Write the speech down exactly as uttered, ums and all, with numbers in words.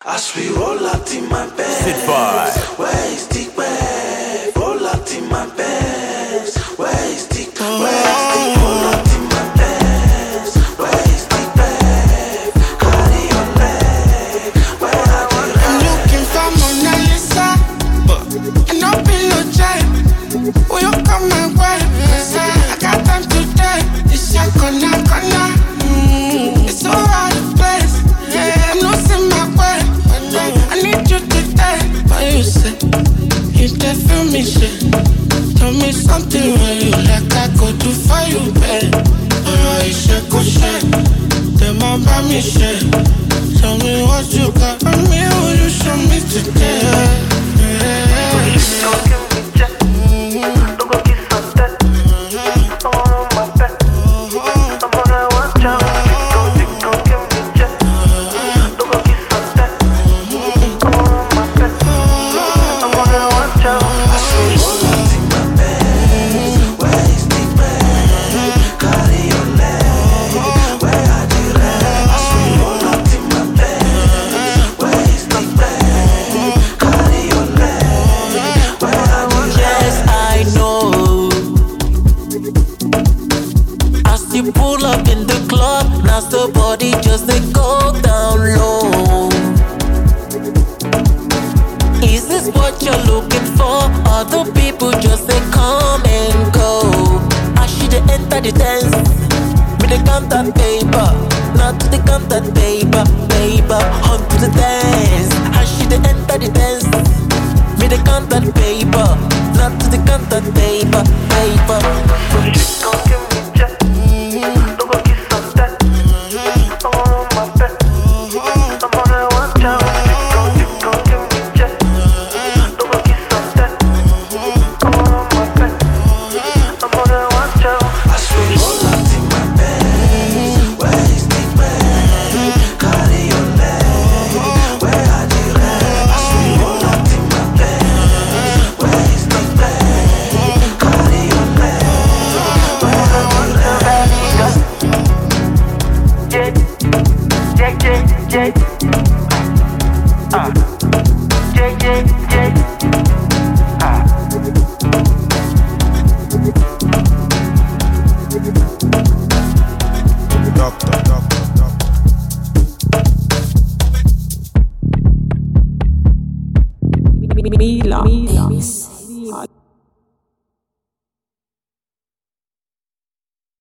As we roll out in my bed, Sit by. Where is the bed? Roll out in my bed. Where is the where is the roll out in my bed? Where is the bed? Carry your leg. Where are the legs? I'm looking for Mona Lisa, but I'm not being no jive. Will you come my way? I got time today. It's your corner, corner. Mm, it's all out of place. Yeah, I'm losing my way. I need you today. What you say? You can feel me, shit. Tell me something when you like I go do for you, babe. Oh, you shake, go shake. Then my mommy shake. Tell me what you got for me. Will you show me today? Yeah. You pull up in the club, now the body just they go down low. Is this what you're looking for? Other people just they come and go. I should enter the dance with the contact paper, not to the contact paper, paper onto the dance. I should enter the dance with the contact paper, not to the contact paper, paper. J, uh, J, J, J, uh. Doctor, doctor, doctor. Mila. Mila.